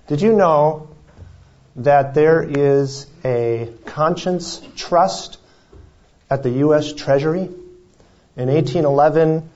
Did you know that there is a conscience trust at the U.S. Treasury? In 1811,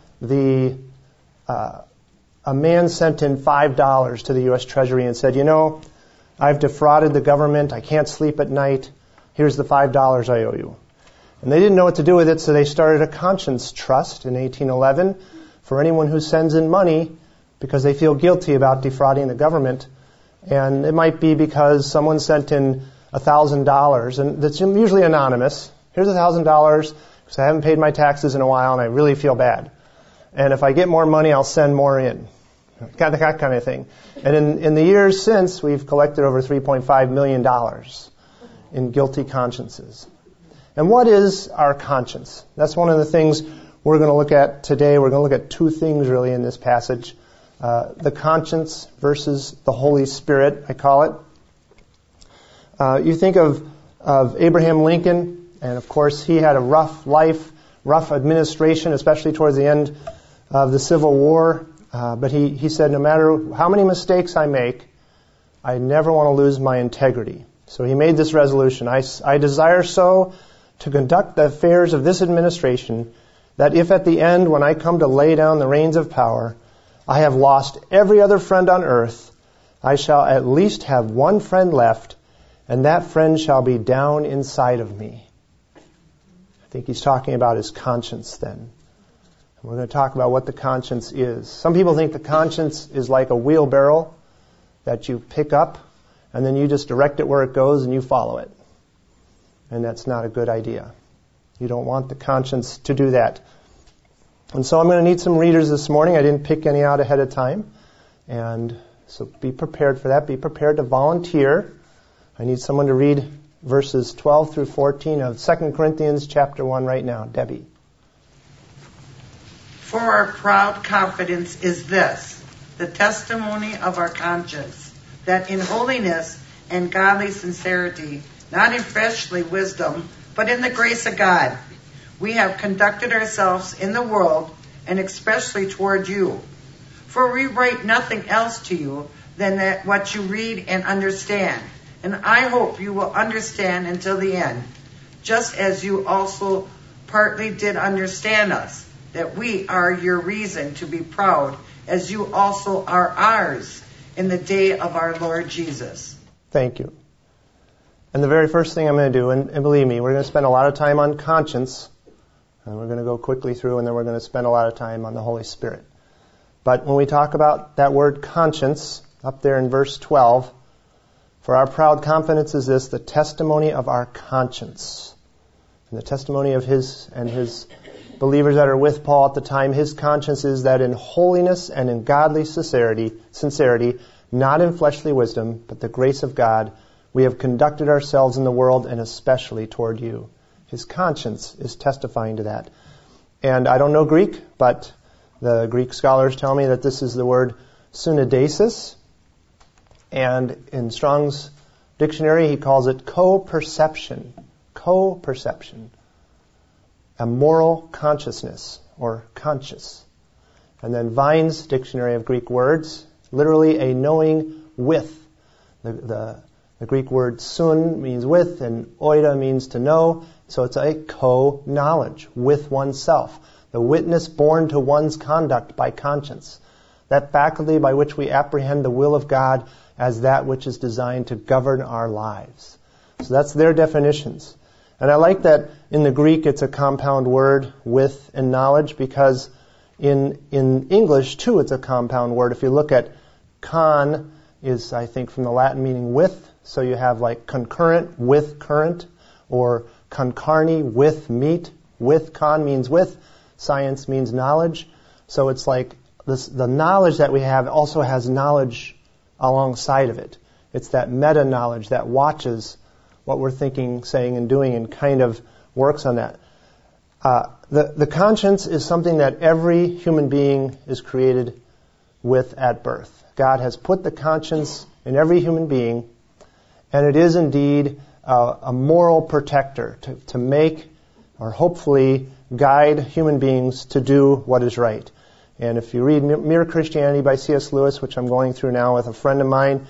a man sent in $5 to the U.S. Treasury and said, I've defrauded the government. I can't sleep at night. Here's the $5 I owe you. And they didn't know what to do with it, so they started a conscience trust in 1811 for anyone who sends in money because they feel guilty about defrauding the government. And it might be because someone sent in $1,000, and that's usually anonymous. Here's $1,000 because I haven't paid my taxes in a while and I really feel bad. And if I get more money, I'll send more in. That kind of thing. And in the years since, we've collected over $3.5 million in guilty consciences. And what is our conscience? That's one of the things we're going to look at today. We're going to look at two things really in this passage. The conscience versus the Holy Spirit, I call it. You think of Abraham Lincoln, and of course he had a rough life, rough administration, especially towards the end of the Civil War. But he said, no matter how many mistakes I make, I never want to lose my integrity. So he made this resolution. I desire so to conduct the affairs of this administration that if at the end, when I come to lay down the reins of power, I have lost every other friend on earth, I shall at least have one friend left, and that friend shall be down inside of me. I think he's talking about his conscience then. And we're going to talk about what the conscience is. Some people think the conscience is like a wheelbarrow that you pick up, and then you just direct it where it goes and you follow it. And that's not a good idea. You don't want the conscience to do that. And so I'm going to need some readers this morning. I didn't pick any out ahead of time. And so be prepared for that. Be prepared to volunteer. I need someone to read verses 12 through 14 of 2 Corinthians chapter 1 right now. Debbie. For our proud confidence is this, the testimony of our conscience, that in holiness and godly sincerity, not in fleshly wisdom, but in the grace of God, we have conducted ourselves in the world, and especially toward you. For we write nothing else to you than that what you read and understand. And I hope you will understand until the end, just as you also partly did understand us, that we are your reason to be proud, as you also are ours in the day of our Lord Jesus. Thank you. And the very first thing I'm going to do, and believe me, we're going to spend a lot of time on conscience, and we're going to go quickly through, and then we're going to spend a lot of time on the Holy Spirit. But when we talk about that word conscience, up there in verse 12, for our proud confidence is this, the testimony of our conscience. And the testimony of his believers that are with Paul at the time, his conscience is that in holiness and in godly sincerity, not in fleshly wisdom, but the grace of God, we have conducted ourselves in the world and especially toward you. His conscience is testifying to that. And I don't know Greek, but the Greek scholars tell me that this is the word synodesis. And in Strong's dictionary, he calls it co-perception. Co-perception. A moral consciousness, or conscious. And then Vine's dictionary of Greek words, literally a knowing with. The Greek word sun means with, and oida means to know. So it's a co-knowledge with oneself. The witness borne to one's conduct by conscience. That faculty by which we apprehend the will of God as that which is designed to govern our lives. So that's their definitions. And I like that in the Greek it's a compound word, with and knowledge, because in English too it's a compound word. If you look at con is, I think, from the Latin meaning with. So you have like concurrent with current, or concarne with meet. With, con means with. Science means knowledge. So it's like this, the knowledge that we have also has knowledge alongside of it. It's that meta-knowledge that watches what we're thinking, saying, and doing, and kind of works on that. The conscience is something that every human being is created with at birth. God has put the conscience in every human being, and it is indeed a moral protector to make, or hopefully guide human beings to do what is right. And if you read Mere Christianity by C.S. Lewis, which I'm going through now with a friend of mine,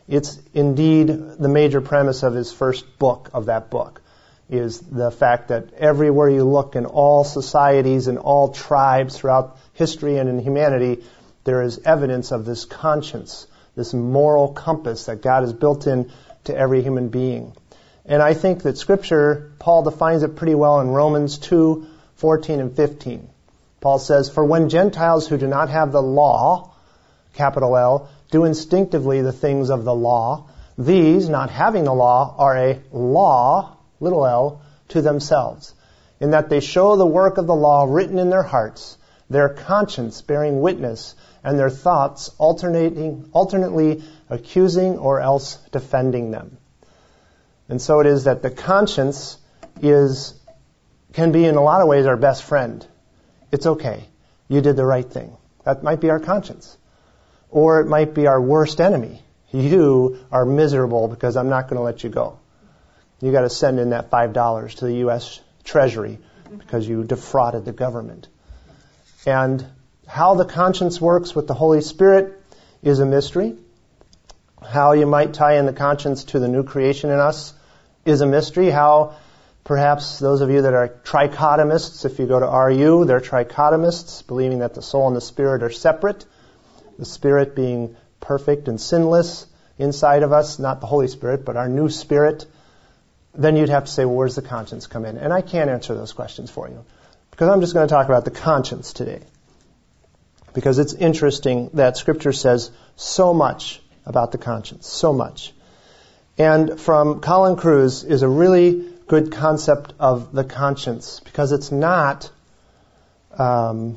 It's indeed the major premise of his first book, of that book, is the fact that everywhere you look in all societies and all tribes throughout history and in humanity, there is evidence of this conscience, this moral compass that God has built in to every human being. And I think that Scripture, Paul defines it pretty well in Romans 2:14 and 15. Paul says, "For when Gentiles who do not have the law, capital L, do instinctively the things of the law, these, not having the law, are a law, little l, to themselves, in that they show the work of the law written in their hearts, their conscience bearing witness, and their thoughts alternately accusing or else defending them." And so it is that the conscience can be in a lot of ways our best friend. It's okay. You did the right thing. That might be our conscience. Or it might be our worst enemy. You are miserable because I'm not going to let you go. You got to send in that $5 to the U.S. Treasury because you defrauded the government. And how the conscience works with the Holy Spirit is a mystery. How you might tie in the conscience to the new creation in us is a mystery. How perhaps those of you that are trichotomists, if you go to RU, they're trichotomists, believing that the soul and the spirit are separate. The spirit being perfect and sinless inside of us, not the Holy Spirit, but our new spirit. Then you'd have to say, well, where's the conscience come in? And I can't answer those questions for you, because I'm just going to talk about the conscience today. Because it's interesting that Scripture says so much about the conscience, so much. And from Colin Kruse is a really good concept of the conscience, because it's not, I'll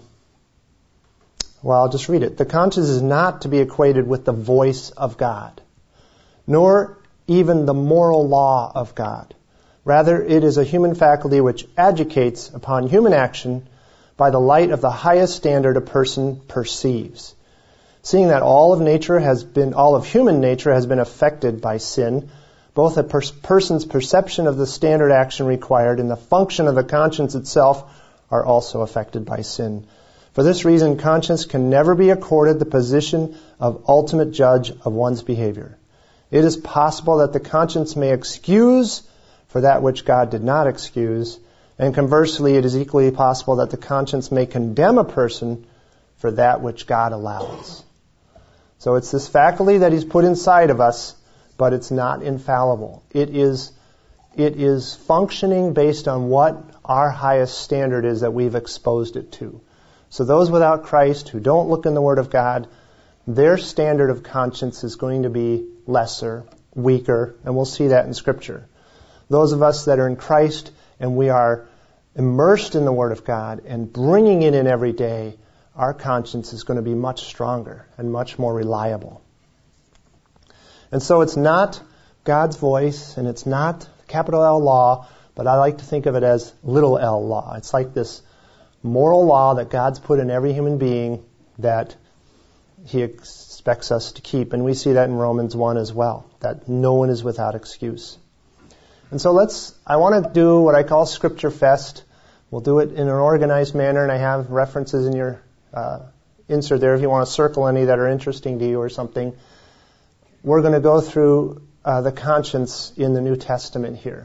just read it. The conscience is not to be equated with the voice of God, nor even the moral law of God. Rather, it is a human faculty which educates upon human action by the light of the highest standard a person perceives. Seeing that all of human nature has been affected by sin, both a person's perception of the standard action required and the function of the conscience itself are also affected by sin. For this reason, conscience can never be accorded the position of ultimate judge of one's behavior. It is possible that the conscience may excuse for that which God did not excuse, and conversely, it is equally possible that the conscience may condemn a person for that which God allows. So it's this faculty that He's put inside of us, but it's not infallible. It is functioning based on what our highest standard is that we've exposed it to. So those without Christ who don't look in the Word of God, their standard of conscience is going to be lesser, weaker, and we'll see that in Scripture. Those of us that are in Christ and we are immersed in the Word of God and bringing it in every day, our conscience is going to be much stronger and much more reliable. And so it's not God's voice and it's not capital L law, but I like to think of it as little l law. It's like this moral law that God's put in every human being that He expects us to keep. And we see that in Romans 1 as well, that no one is without excuse. And so I want to do what I call Scripture Fest. We'll do it in an organized manner, and I have references in your insert there if you want to circle any that are interesting to you or something. We're going to go through the conscience in the New Testament here.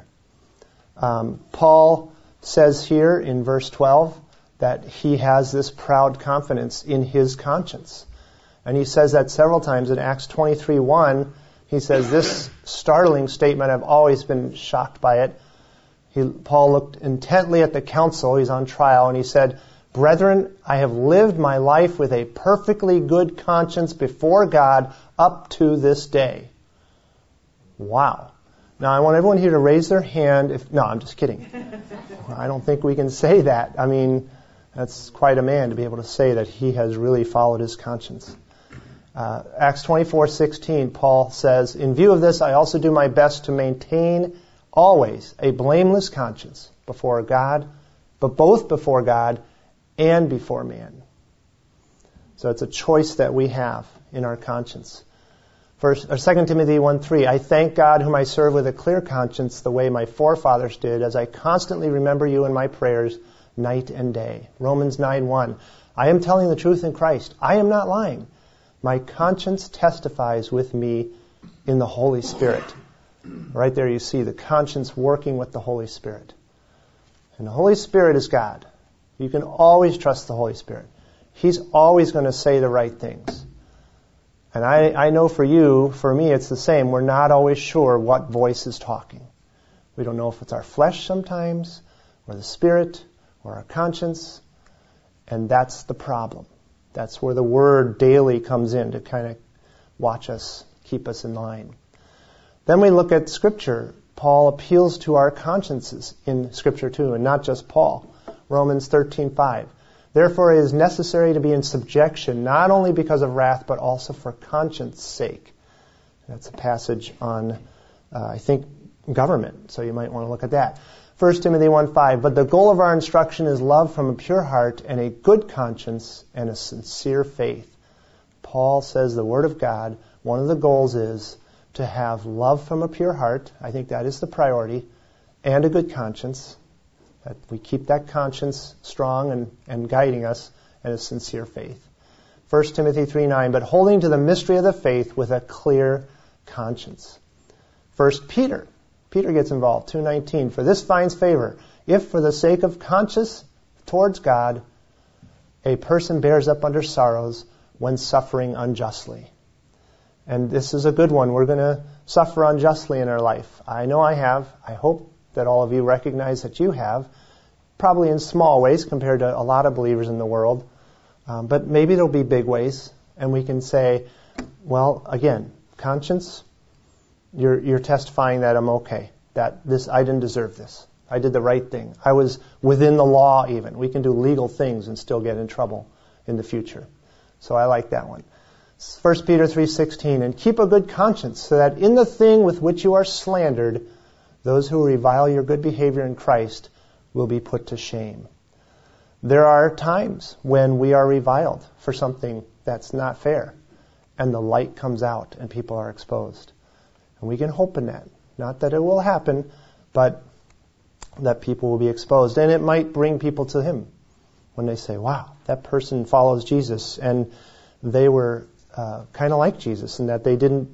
Paul says here in verse 12 that he has this proud confidence in his conscience. And he says that several times. In Acts 23:1, he says this startling statement, I've always been shocked by it. Paul looked intently at the council, he's on trial, and he said, "Brethren, I have lived my life with a perfectly good conscience before God up to this day." Wow. Now, I want everyone here to raise their hand. No, I'm just kidding. I don't think we can say that. I mean, that's quite a man to be able to say that he has really followed his conscience. Acts 24:16, Paul says, "In view of this, I also do my best to maintain always a blameless conscience before God, but both before God and before man." So it's a choice that we have in our conscience. 2 Timothy 1:3, "I thank God whom I serve with a clear conscience the way my forefathers did, as I constantly remember you in my prayers night and day." Romans 9:1, "I am telling the truth in Christ. I am not lying. My conscience testifies with me in the Holy Spirit. Right there you see the conscience working with the Holy Spirit. And the Holy Spirit is God. You can always trust the Holy Spirit. He's always going to say the right things. And I know for me, it's the same. We're not always sure what voice is talking. We don't know if it's our flesh sometimes, or the Spirit, or our conscience. And that's the problem. That's where the Word daily comes in to kind of watch us, keep us in line. Then we look at Scripture. Paul appeals to our consciences in Scripture too, and not just Paul. Romans 13:5. Therefore it is necessary to be in subjection, not only because of wrath, but also for conscience sake. That's a passage on, I think, government, so you might want to look at that. 1 Timothy 1:5. But the goal of our instruction is love from a pure heart and a good conscience and a sincere faith. Paul says the Word of God, one of the goals is to have love from a pure heart. I think that is the priority. And a good conscience. That we keep that conscience strong and guiding us, and a sincere faith. 1 Timothy 3:9, but holding to the mystery of the faith with a clear conscience. 1 Peter gets involved, 2:19, for this finds favor, if for the sake of conscience towards God, a person bears up under sorrows when suffering unjustly. And this is a good one. We're going to suffer unjustly in our life. I know I have. I hope that all of you recognize that you have, probably in small ways compared to a lot of believers in the world. But maybe there'll be big ways, and we can say, well, again, conscience, you're testifying that I'm okay, that I didn't deserve this. I did the right thing. I was within the law even. We can do legal things and still get in trouble in the future. So I like that one. 1 Peter 3:16, and keep a good conscience, so that in the thing with which you are slandered, those who revile your good behavior in Christ will be put to shame. There are times when we are reviled for something that's not fair, and the light comes out and people are exposed. And we can hope in that. Not that it will happen, but that people will be exposed. And it might bring people to Him when they say, wow, that person follows Jesus, and they were kind of like Jesus, in that they didn't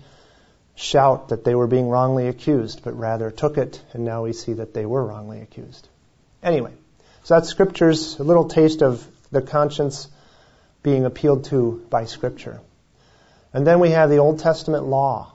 shout that they were being wrongly accused, but rather took it, and now we see that they were wrongly accused. Anyway, so that's Scripture's a little taste of the conscience being appealed to by Scripture. And then we have the Old Testament law,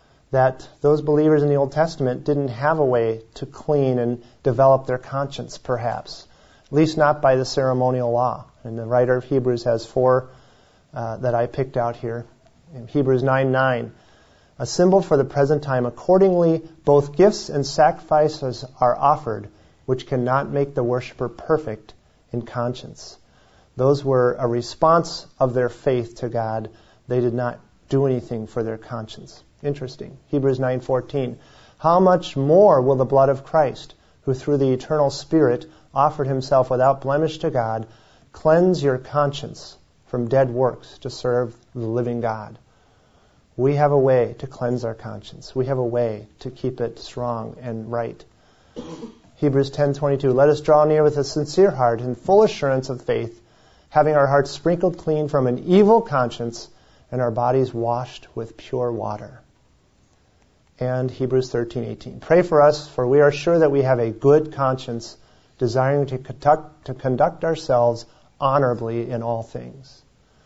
that those believers in the Old Testament didn't have a way to clean and develop their conscience, perhaps. At least not by the ceremonial law. And the writer of Hebrews has 4 that I picked out here. In Hebrews 9:9, a symbol for the present time. Accordingly, both gifts and sacrifices are offered, which cannot make the worshiper perfect in conscience. Those were a response of their faith to God. They did not do anything for their conscience. Interesting. Hebrews 9:14. How much more will the blood of Christ, who through the eternal Spirit offered Himself without blemish to God, cleanse your conscience from dead works to serve the living God? We have a way to cleanse our conscience. We have a way to keep it strong and right. Hebrews 10:22. Let us draw near with a sincere heart and full assurance of faith, having our hearts sprinkled clean from an evil conscience and our bodies washed with pure water. And Hebrews 13:18. Pray for us, for we are sure that we have a good conscience, desiring to conduct ourselves honorably in all things.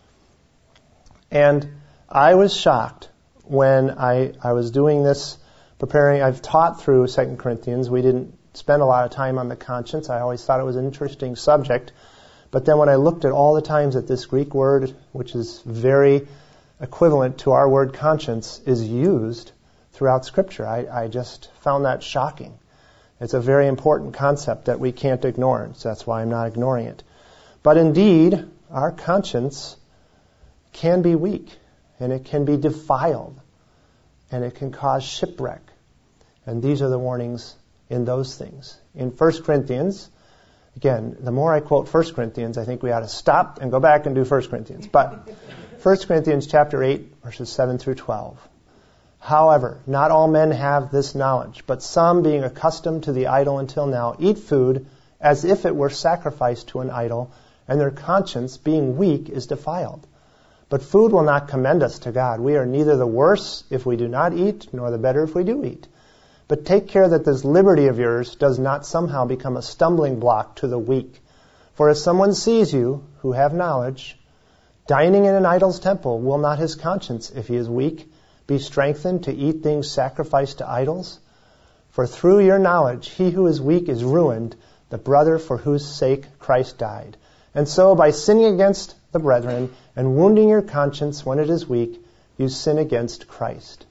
And I was shocked when I was doing this, preparing. I've taught through 2 Corinthians. We didn't spend a lot of time on the conscience. I always thought it was an interesting subject. But then when I looked at all the times that this Greek word, which is very equivalent to our word conscience, is used throughout Scripture, I just found that shocking. It's a very important concept that we can't ignore, so that's why I'm not ignoring it. But indeed, our conscience can be weak, and it can be defiled, and it can cause shipwreck. And these are the warnings in those things. In 1 Corinthians, again, the more I quote 1 Corinthians, I think we ought to stop and go back and do 1 Corinthians. But 1 Corinthians chapter 8, verses 7 through 12. However, not all men have this knowledge, but some, being accustomed to the idol until now, eat food as if it were sacrificed to an idol, and their conscience, being weak, is defiled. But food will not commend us to God. We are neither the worse if we do not eat, nor the better if we do eat. But take care that this liberty of yours does not somehow become a stumbling block to the weak. For if someone sees you, who have knowledge, dining in an idol's temple, will not his conscience, if he is weak, be strengthened to eat things sacrificed to idols? For through your knowledge, he who is weak is ruined, the brother for whose sake Christ died. And so, by sinning against the brethren and wounding your conscience when it is weak, you sin against Christ.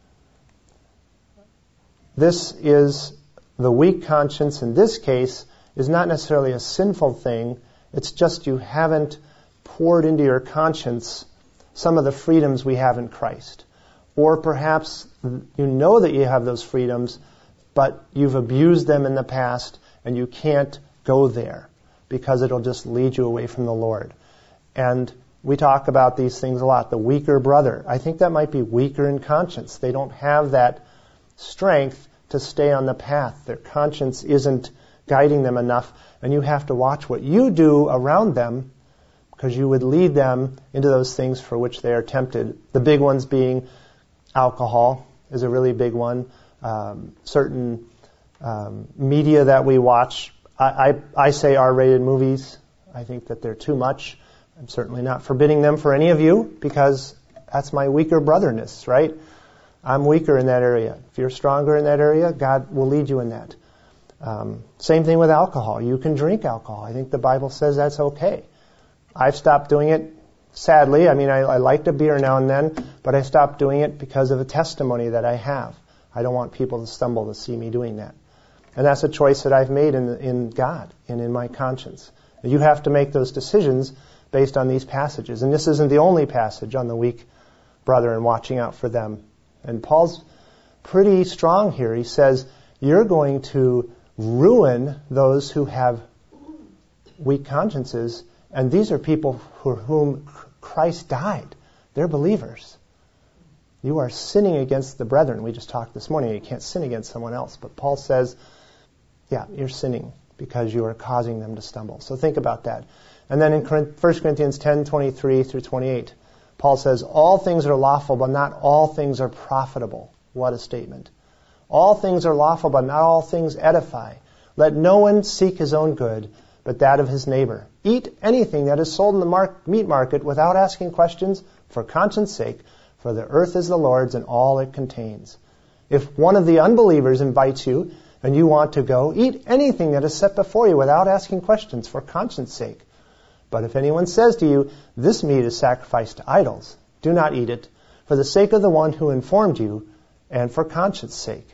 This is the weak conscience. In this case, is not necessarily a sinful thing. It's just you haven't poured into your conscience some of the freedoms we have in Christ. Or perhaps you know that you have those freedoms, but you've abused them in the past and you can't go there because it'll just lead you away from the Lord. And we talk about these things a lot. The weaker brother. I think that might be weaker in conscience. They don't have that strength to stay on the path. Their conscience isn't guiding them enough, and you have to watch what you do around them because you would lead them into those things for which they are tempted. The big ones being alcohol is a really big one. Certain media that we watch. I say R-rated movies. I think that they're too much. I'm certainly not forbidding them for any of you because that's my weaker brotherness, right? I'm weaker in that area. If you're stronger in that area, God will lead you in that. Same thing with alcohol. You can drink alcohol. I think the Bible says that's okay. I've stopped doing it, sadly. I mean, I liked a beer now and then, but I stopped doing it because of a testimony that I have. I don't want people to stumble to see me doing that. And that's a choice that I've made in God and in my conscience. You have to make those decisions based on these passages. And this isn't the only passage on the weak brother and watching out for them. And Paul's pretty strong here. He says, you're going to ruin those who have weak consciences. And these are people for whom Christ died. They're believers. You are sinning against the brethren. We just talked this morning. You can't sin against someone else. But Paul says, yeah, you're sinning because you are causing them to stumble. So think about that. And then in 1 Corinthians 10:23 through 28, Paul says, all things are lawful, but not all things are profitable. What a statement. All things are lawful, but not all things edify. Let no one seek his own good, but that of his neighbor. Eat anything that is sold in the meat market without asking questions for conscience sake, for the earth is the Lord's and all it contains. If one of the unbelievers invites you and you want to go, eat anything that is set before you without asking questions for conscience sake. But if anyone says to you, this meat is sacrificed to idols, do not eat it, for the sake of the one who informed you, and for conscience sake.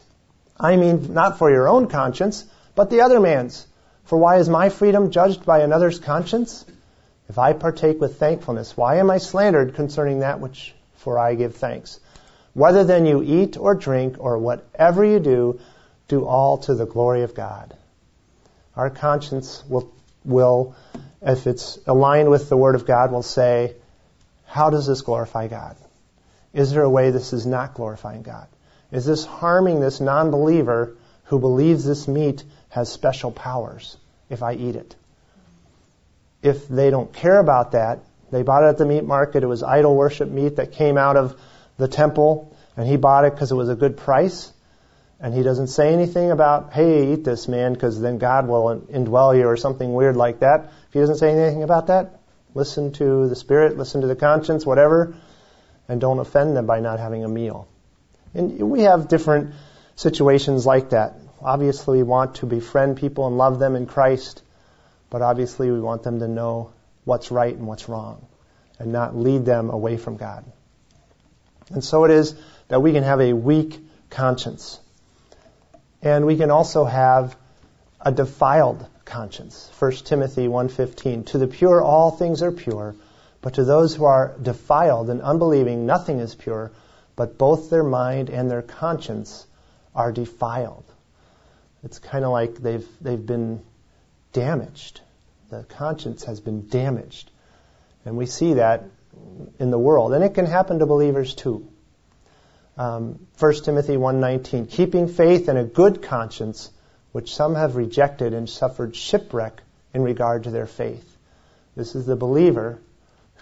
I mean, not for your own conscience, but the other man's. For why is my freedom judged by another's conscience? If I partake with thankfulness, why am I slandered concerning that which for I give thanks? Whether then you eat or drink or whatever you do, do all to the glory of God. Our conscience will, if it's aligned with the Word of God, will say, how does this glorify God? Is there a way this is not glorifying God? Is this harming this non-believer who believes this meat has special powers if I eat it? If they don't care about that, they bought it at the meat market, it was idol worship meat that came out of the temple, and he bought it because it was a good price, and he doesn't say anything about, hey, eat this, man, because then God will indwell you or something weird like that. If he doesn't say anything about that, listen to the Spirit, listen to the conscience, whatever, and don't offend them by not having a meal. And we have different situations like that. Obviously, we want to befriend people and love them in Christ, but obviously we want them to know what's right and what's wrong and not lead them away from God. And so it is that we can have a weak conscience. And we can also have a defiled conscience. 1 Timothy 1:15, to the pure all things are pure, but to those who are defiled and unbelieving nothing is pure, but both their mind and their conscience are defiled. It's kind of like they've been damaged. The conscience has been damaged. And we see that in the world. And it can happen to believers too. 1 Timothy 1:19, keeping faith and a good conscience, which some have rejected and suffered shipwreck in regard to their faith. This is the believer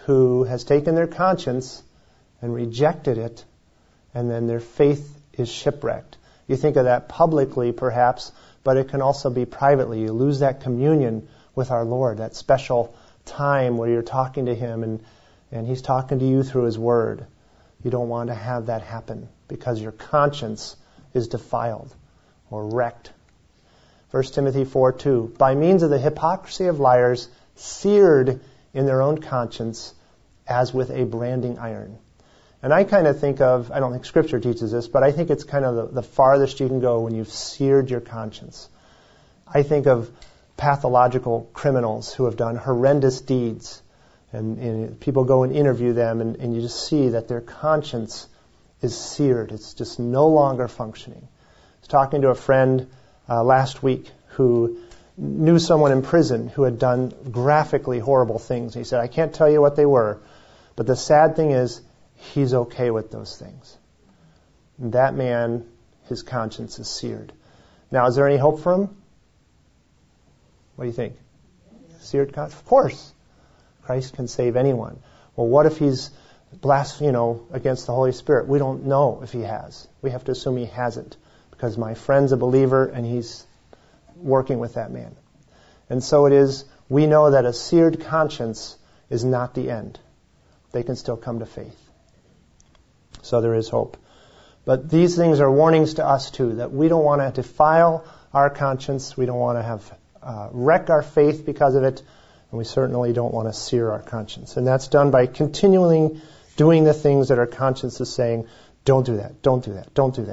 who has taken their conscience and rejected it, and then their faith is shipwrecked. You think of that publicly, perhaps, but it can also be privately. You lose that communion with our Lord, that special time where you're talking to Him and He's talking to you through His Word. You don't want to have that happen because your conscience is defiled or wrecked. 1 Timothy 4:2, by means of the hypocrisy of liars, seared in their own conscience as with a branding iron. And I kind of think of, I don't think Scripture teaches this, but I think it's kind of the farthest you can go when you've seared your conscience. I think of pathological criminals who have done horrendous deeds. And people go and interview them, and you just see that their conscience is seared. It's just no longer functioning. I was talking to a friend last week who knew someone in prison who had done graphically horrible things. He said, I can't tell you what they were, but the sad thing is, he's okay with those things. And that man, his conscience is seared. Now, is there any hope for him? What do you think? Seared conscience? Of course. Christ can save anyone. Well, what if he's blasphemed, against the Holy Spirit? We don't know if he has. We have to assume he hasn't, because my friend's a believer and he's working with that man. And so it is, we know that a seared conscience is not the end. They can still come to faith. So there is hope. But these things are warnings to us too, that we don't want to defile our conscience. We don't want to have wreck our faith because of it. And we certainly don't want to sear our conscience. And that's done by continually doing the things that our conscience is saying, don't do that, don't do that, don't do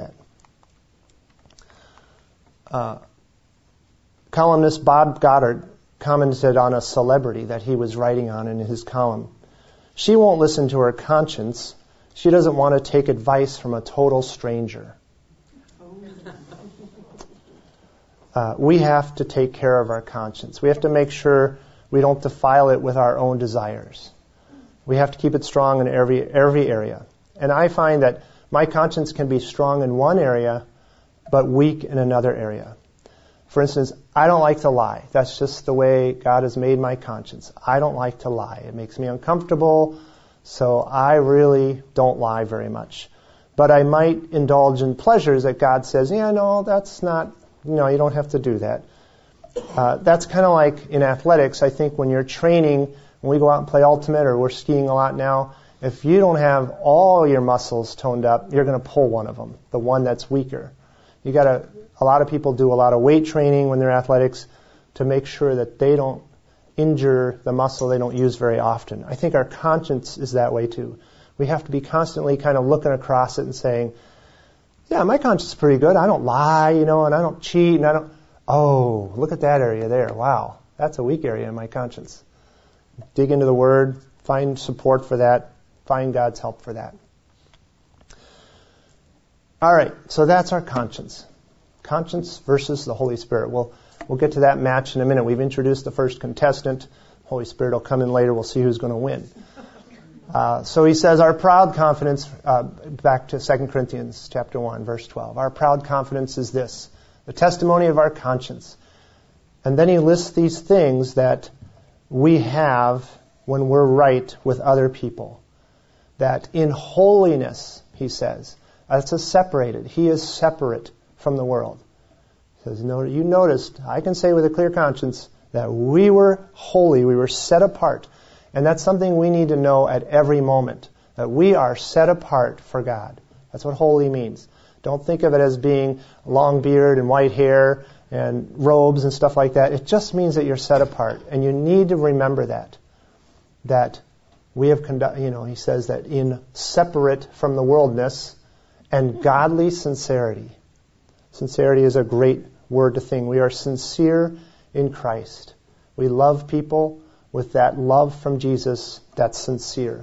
that. Columnist Bob Goddard commented on a celebrity that he was writing on in his column. She won't listen to her conscience. She doesn't want to take advice from a total stranger. We have to take care of our conscience. We have to make sure we don't defile it with our own desires. We have to keep it strong in every area. And I find that my conscience can be strong in one area, but weak in another area. For instance, I don't like to lie. That's just the way God has made my conscience. I don't like to lie. It makes me uncomfortable, so I really don't lie very much. But I might indulge in pleasures that God says, yeah, no, that's not, you don't have to do that. That's kind of like in athletics. I think when you're training, when we go out and play ultimate, or we're skiing a lot now, if you don't have all your muscles toned up, you're going to pull one of them, the one that's weaker. A lot of people do a lot of weight training when they're athletics to make sure that they don't injure the muscle they don't use very often. I think our conscience is that way too. We have to be constantly kind of looking across it and saying, yeah, my conscience is pretty good. I don't lie, and I don't cheat, and oh, look at that area there. Wow, that's a weak area in my conscience. Dig into the Word, find support for that, find God's help for that. All right, so that's our conscience. Conscience versus the Holy Spirit. We'll get to that match in a minute. We've introduced the first contestant. Holy Spirit will come in later. We'll see who's going to win. So he says, our proud confidence, back to 2 Corinthians chapter 1, verse 12. Our proud confidence is this, the testimony of our conscience. And then he lists these things that we have when we're right with other people. That in holiness, he says, that's a separated. He is separate from the world. He says, no, you noticed, I can say with a clear conscience that we were holy, we were set apart. And that's something we need to know at every moment, that we are set apart for God. That's what holy means. Don't think of it as being long beard and white hair and robes and stuff like that. It just means that you're set apart. And you need to remember that we have he says that in separate from the worldness and godly sincerity. Sincerity is a great word to think. We are sincere in Christ. We love people with that love from Jesus that's sincere.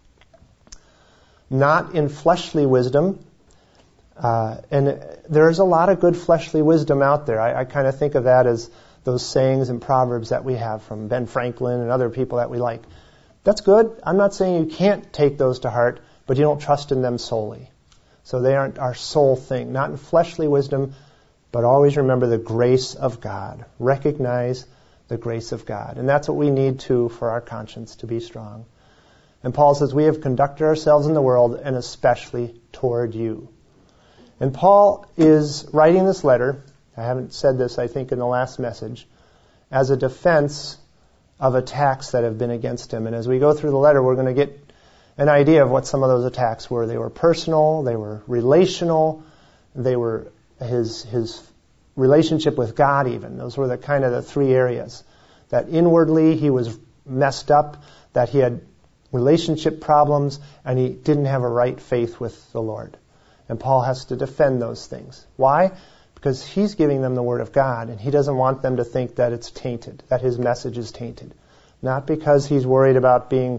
Not in fleshly wisdom. And there's a lot of good fleshly wisdom out there. I kind of think of that as those sayings and proverbs that we have from Ben Franklin and other people that we like. That's good. I'm not saying you can't take those to heart, but you don't trust in them solely. So they aren't our sole thing. Not in fleshly wisdom, but always remember the grace of God. Recognize the grace of God. And that's what we need to for our conscience to be strong. And Paul says, we have conducted ourselves in the world and especially toward you. And Paul is writing this letter, I haven't said this, I think, in the last message, as a defense of attacks that have been against him. And as we go through the letter, we're going to get an idea of what some of those attacks were. They were personal, they were relational, they were his relationship with God even. Those were the kind of the three areas. That inwardly he was messed up, that he had relationship problems, and he didn't have a right faith with the Lord. And Paul has to defend those things. Why? Because he's giving them the Word of God, and he doesn't want them to think that it's tainted, that his message is tainted. Not because he's worried about being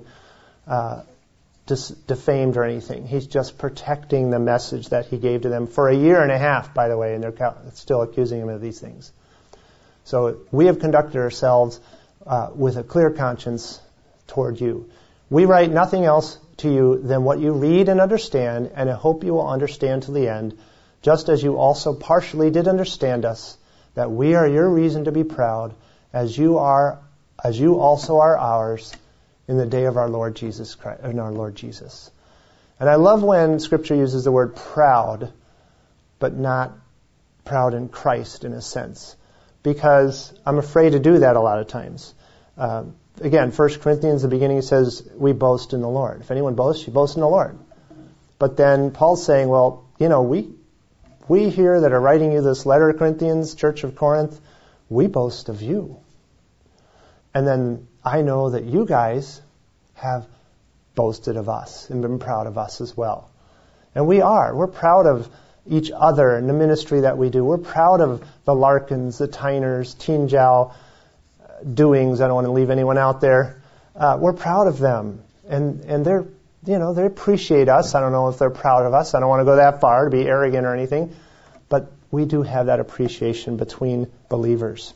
defamed or anything. He's just protecting the message that he gave to them for a year and a half, by the way, and they're still accusing him of these things. So we have conducted ourselves with a clear conscience toward you. We write nothing else to you than what you read and understand, and I hope you will understand to the end, just as you also partially did understand us, that we are your reason to be proud, as you also are ours in the day of our Lord Jesus Christ, in our Lord Jesus. And I love when Scripture uses the word proud, but not proud in Christ in a sense, because I'm afraid to do that a lot of times. Again, 1 Corinthians, the beginning says, we boast in the Lord. If anyone boasts, you boast in the Lord. But then Paul's saying, well, we here that are writing you this letter, Corinthians, Church of Corinth, we boast of you. And then I know that you guys have boasted of us and been proud of us as well. And we are. We're proud of each other and the ministry that we do. We're proud of the Larkins, the Tyners, Teen Jow doings. I don't want to leave anyone out there. We're proud of them. And they're, they appreciate us. I don't know if they're proud of us. I don't want to go that far to be arrogant or anything. But we do have that appreciation between believers.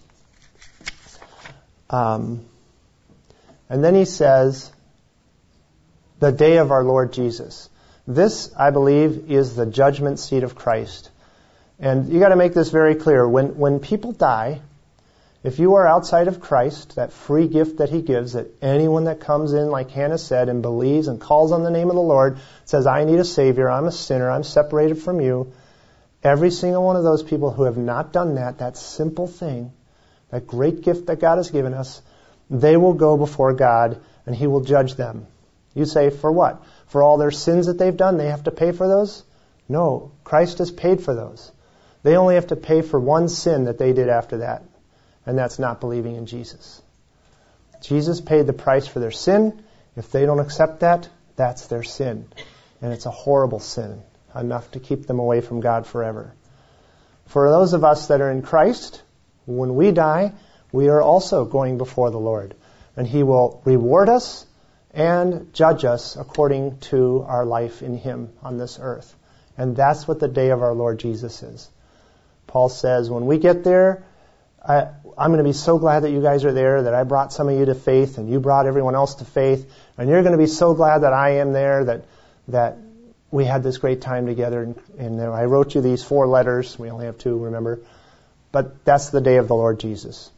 And then he says, the day of our Lord Jesus. This, I believe, is the judgment seat of Christ. And you got to make this very clear. When people die, if you are outside of Christ, that free gift that he gives, that anyone that comes in, like Hannah said, and believes and calls on the name of the Lord, says, I need a Savior, I'm a sinner, I'm separated from you. Every single one of those people who have not done that simple thing, that great gift that God has given us, they will go before God and he will judge them. You say, for what? For all their sins that they've done, they have to pay for those? No, Christ has paid for those. They only have to pay for one sin that they did after that, and that's not believing in Jesus. Jesus paid the price for their sin. If they don't accept that, that's their sin. And it's a horrible sin, enough to keep them away from God forever. For those of us that are in Christ, when we die, we are also going before the Lord. And he will reward us and judge us according to our life in him on this earth. And that's what the day of our Lord Jesus is. Paul says, when we get there, I'm going to be so glad that you guys are there, that I brought some of you to faith and you brought everyone else to faith. And you're going to be so glad that I am there, that we had this great time together. And I wrote you these 4 letters. We only have 2, remember. But that's the day of the Lord Jesus.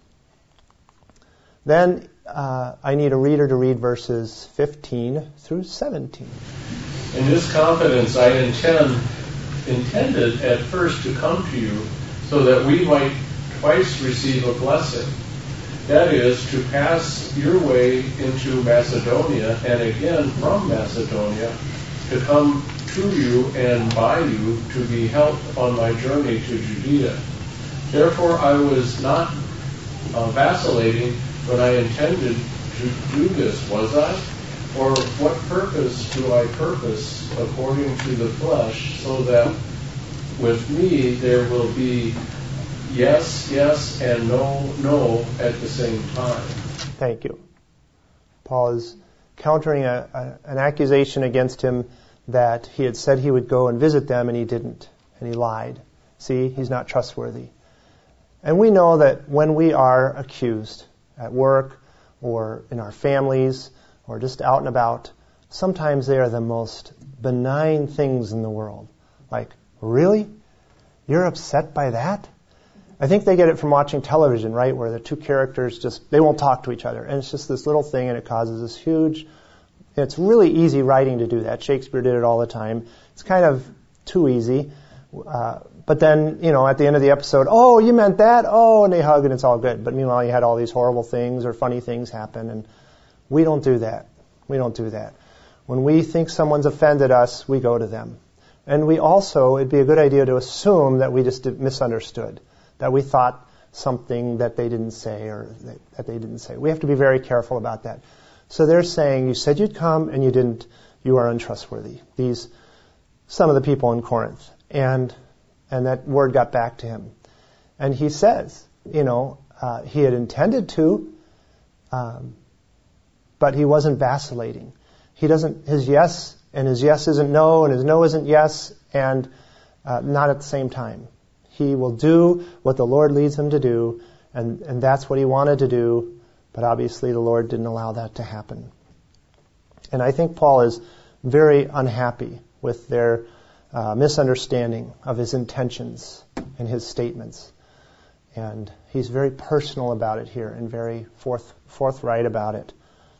Then I need a reader to read verses 15 through 17. In this confidence I intended at first to come to you, so that we might twice receive a blessing. That is, to pass your way into Macedonia, and again from Macedonia, to come to you and by you to be helped on my journey to Judea. Therefore I was not vacillating when I intended to do this, was I? For what purpose do I purpose according to the flesh, so that with me there will be yes, yes, and no, no at the same time? Thank you. Paul is countering an accusation against him that he had said he would go and visit them and he didn't, and he lied. See, he's not trustworthy. And we know that when we are accused at work or in our families or just out and about, sometimes they are the most benign things in the world. Like, really? You're upset by that? I think they get it from watching television, right, where the 2 characters they won't talk to each other. And it's just this little thing and it causes this huge It's really easy writing to do that. Shakespeare did it all the time. It's kind of too easy. But then, at the end of the episode, oh, you meant that? Oh, and they hug and it's all good. But meanwhile, you had all these horrible things or funny things happen. And we don't do that. We don't do that. When we think someone's offended us, we go to them. And it'd be a good idea to assume that we just misunderstood, that we thought something that they didn't say or that they didn't say. We have to be very careful about that. So they're saying, you said you'd come and you didn't. You are untrustworthy. Some of the people in Corinth. And that word got back to him. And he says, he had intended to, but he wasn't vacillating. His yes isn't no, and his no isn't yes, and not at the same time. He will do what the Lord leads him to do, and that's what he wanted to do, but obviously the Lord didn't allow that to happen. And I think Paul is very unhappy with their misunderstanding of his intentions and his statements. And he's very personal about it here and very forthright about it.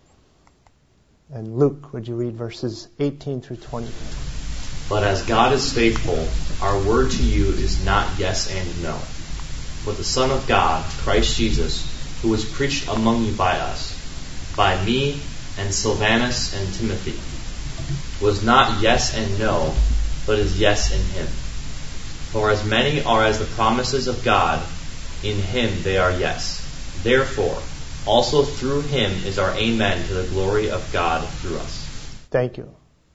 And Luke, would you read verses 18 through 20? But as God is faithful, our word to you is not yes and no. But the Son of God, Christ Jesus, who was preached among you by us, by me and Silvanus and Timothy, was not yes and no, but is yes in him. For as many are as the promises of God, in him they are yes. Therefore, also through him is our amen to the glory of God through us. Thank you.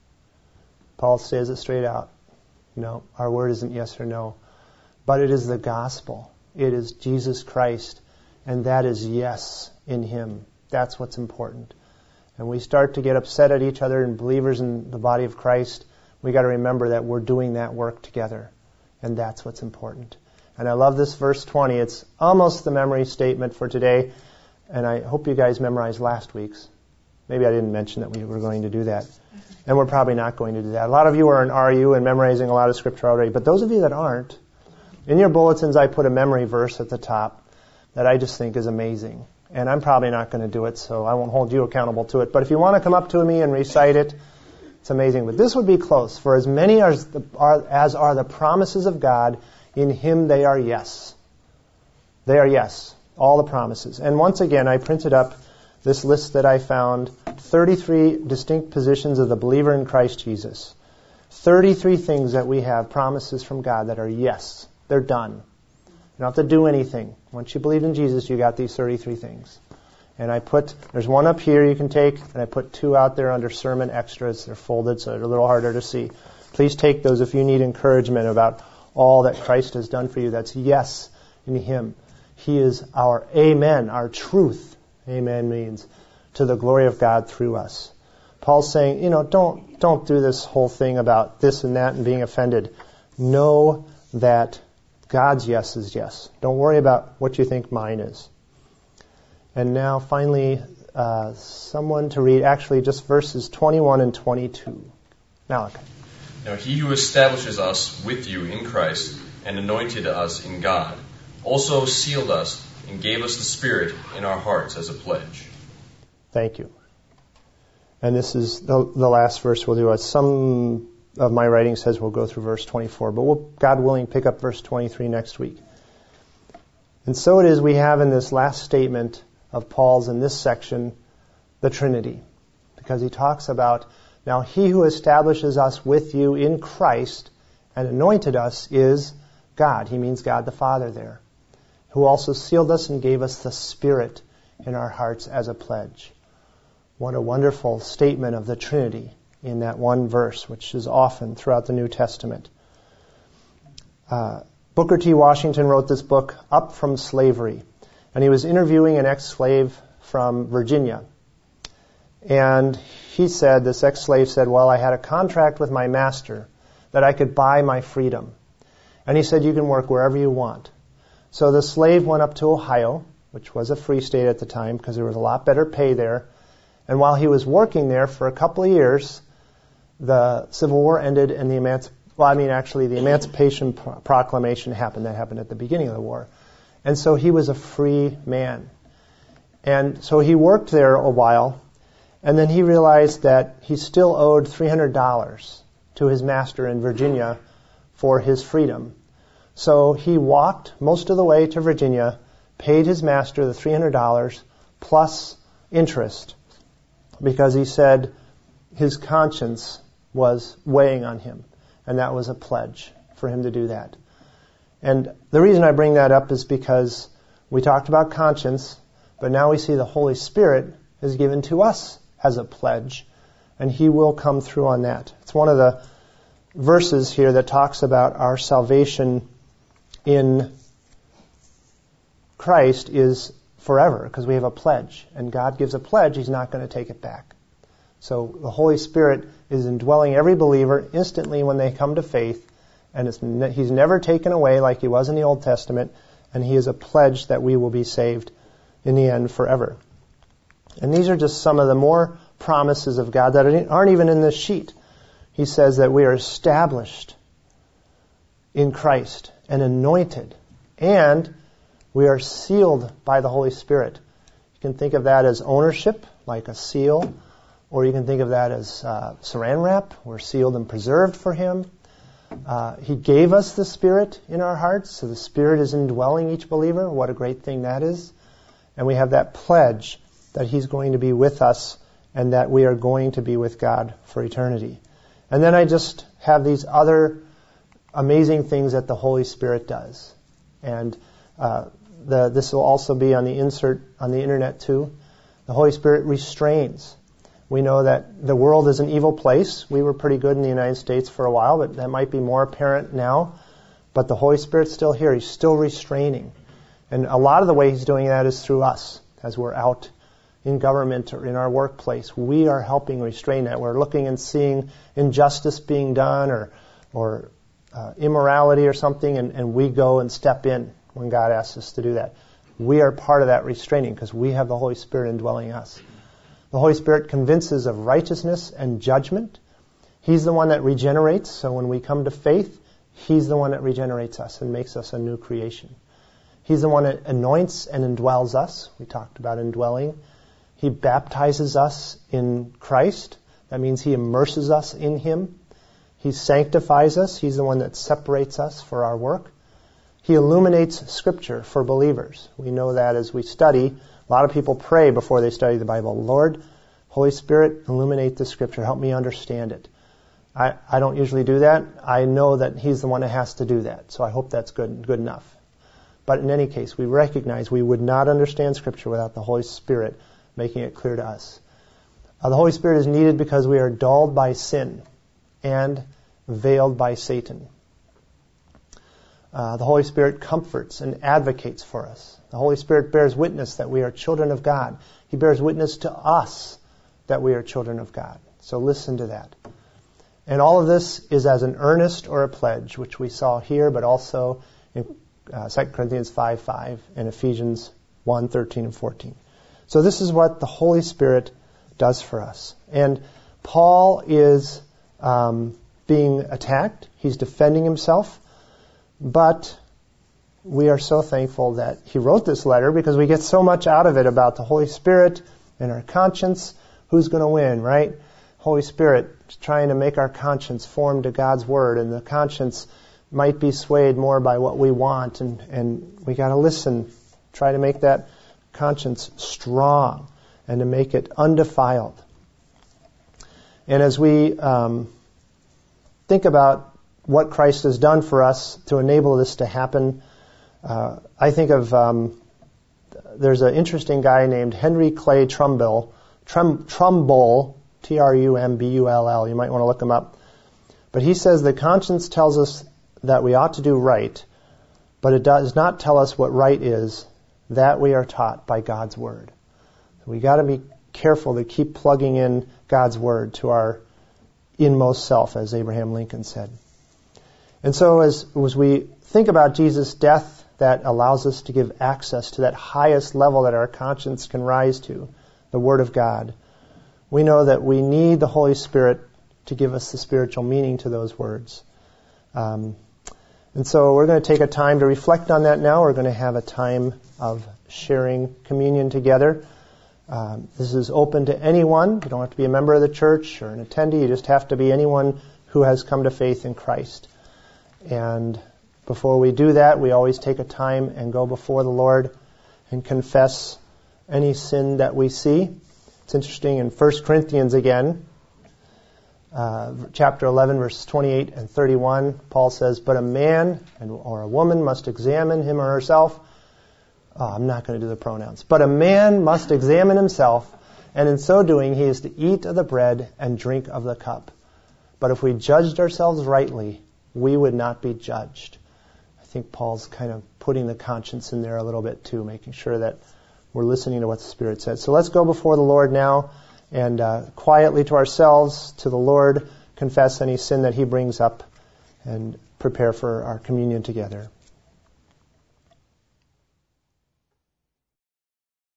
Paul says it straight out. Our word isn't yes or no, but it is the gospel. It is Jesus Christ, and that is yes in him. That's what's important. And we start to get upset at each other and believers in the body of Christ. We got to remember that we're doing that work together, and that's what's important. And I love this verse 20. It's almost the memory statement for today, and I hope you guys memorized last week's. Maybe I didn't mention that we were going to do that, and we're probably not going to do that. A lot of you are in RU and memorizing a lot of scripture already, but those of you that aren't, in your bulletins I put a memory verse at the top that I just think is amazing. And I'm probably not going to do it, so I won't hold you accountable to it. But if you want to come up to me and recite it, it's amazing. But this would be close. For as many as are the promises of God, in him they are yes. They are yes. All the promises. And once again, I printed up this list that I found. 33 distinct positions of the believer in Christ Jesus. 33 things that we have, promises from God that are yes. They're done. You don't have to do anything. Once you believed in Jesus, you got these 33 things. And there's one up here you can take, and I put 2 out there under sermon extras. They're folded, so they're a little harder to see. Please take those if you need encouragement about all that Christ has done for you. That's yes in him. He is our amen, our truth. Amen means to the glory of God through us. Paul's saying, don't do this whole thing about this and that and being offended. Know that God's yes is yes. Don't worry about what you think mine is. And now, finally, someone to read actually just verses 21 and 22. Malachi. Now he who establishes us with you in Christ and anointed us in God also sealed us and gave us the Spirit in our hearts as a pledge. Thank you. And this is the last verse we'll do. Some of my writing says we'll go through verse 24, but we'll, God willing, pick up verse 23 next week. And so it is we have in this last statement of Paul's in this section, the Trinity. Because he talks about, now he who establishes us with you in Christ and anointed us is God. He means God the Father there. Who also sealed us and gave us the Spirit in our hearts as a pledge. What a wonderful statement of the Trinity in that one verse, which is often throughout the New Testament. Booker T. Washington wrote this book, Up from Slavery. And he was interviewing an ex-slave from Virginia. And this ex-slave said, well, I had a contract with my master that I could buy my freedom. And he said, you can work wherever you want. So the slave went up to Ohio, which was a free state at the time because there was a lot better pay there. And while he was working there for a couple of years, the Civil War ended and the Emancipation Proclamation happened. That happened at the beginning of the war. And so he was a free man. And so he worked there a while. And then he realized that he still owed $300 to his master in Virginia for his freedom. So he walked most of the way to Virginia, paid his master the $300 plus interest, because he said his conscience was weighing on him, and that was a pledge for him to do that. And the reason I bring that up is because we talked about conscience, but now we see the Holy Spirit is given to us as a pledge, and He will come through on that. It's one of the verses here that talks about our salvation in Christ is forever, because we have a pledge, and God gives a pledge, He's not going to take it back. So the Holy Spirit is indwelling every believer instantly when they come to faith, and He's never taken away like He was in the Old Testament, and He is a pledge that we will be saved in the end forever. And these are just some of the more promises of God that aren't even in this sheet. He says that we are established in Christ and anointed, and we are sealed by the Holy Spirit. You can think of that as ownership, like a seal, or you can think of that as saran wrap. We're sealed and preserved for Him. He gave us the Spirit in our hearts, so the Spirit is indwelling each believer. What a great thing that is. And we have that pledge that He's going to be with us and that we are going to be with God for eternity. And then I just have these other amazing things that the Holy Spirit does. And this will also be on the insert on the internet too. The Holy Spirit restrains. We know that the world is an evil place. We were pretty good in the United States for a while, but that might be more apparent now. But the Holy Spirit's still here. He's still restraining. And a lot of the way He's doing that is through us. As we're out in government or in our workplace, we are helping restrain that. We're looking and seeing injustice being done or immorality or something, and we go and step in when God asks us to do that. We are part of that restraining because we have the Holy Spirit indwelling us. The Holy Spirit convinces of righteousness and judgment. He's the one that regenerates, so when we come to faith, He's the one that regenerates us and makes us a new creation. He's the one that anoints and indwells us. We talked about indwelling. He baptizes us in Christ. That means He immerses us in Him. He sanctifies us. He's the one that separates us for our work. He illuminates Scripture for believers. We know that as we study. A lot of people pray before they study the Bible. Lord, Holy Spirit, illuminate the Scripture. Help me understand it. I don't usually do that. I know that He's the one that has to do that. So I hope that's good enough. But in any case, we recognize we would not understand Scripture without the Holy Spirit making it clear to us. The Holy Spirit is needed because we are dulled by sin and veiled by Satan. The Holy Spirit comforts and advocates for us. The Holy Spirit bears witness that we are children of God. He bears witness to us that we are children of God. So listen to that. And all of this is as an earnest or a pledge, which we saw here, but also in 2 Corinthians 5:5 and Ephesians 1:13 and 14. So this is what the Holy Spirit does for us. And Paul is being attacked. He's defending himself. But we are so thankful that he wrote this letter because we get so much out of it about the Holy Spirit and our conscience. Who's going to win, right? Holy Spirit is trying to make our conscience form to God's Word, and the conscience might be swayed more by what we want, and we got to listen, try to make that conscience strong and to make it undefiled. And as we think about what Christ has done for us to enable this to happen, I think of there's an interesting guy named Henry Clay Trumbull, Trumbull, Trumbull. You might want to look him up. But he says the conscience tells us that we ought to do right, but it does not tell us what right is. That we are taught by God's Word. So we got to be careful to keep plugging in God's Word to our inmost self, as Abraham Lincoln said. And so as we think about Jesus' death, that allows us to give access to that highest level that our conscience can rise to, the Word of God. We know that we need the Holy Spirit to give us the spiritual meaning to those words. And so we're going to take a time to reflect on that now. We're going to have a time of sharing communion together. This is open to anyone. You don't have to be a member of the church or an attendee. You just have to be anyone who has come to faith in Christ. And before we do that, we always take a time and go before the Lord and confess any sin that we see. It's interesting in 1 Corinthians again, chapter 11, verses 28 and 31, Paul says, "But a man or a woman must examine him or herself." I'm not going to do the pronouns. "But a man must examine himself, and in so doing he is to eat of the bread and drink of the cup. But if we judged ourselves rightly, we would not be judged." I think Paul's kind of putting the conscience in there a little bit too, making sure that we're listening to what the Spirit says. So let's go before the Lord now and quietly to ourselves, to the Lord, confess any sin that He brings up and prepare for our communion together.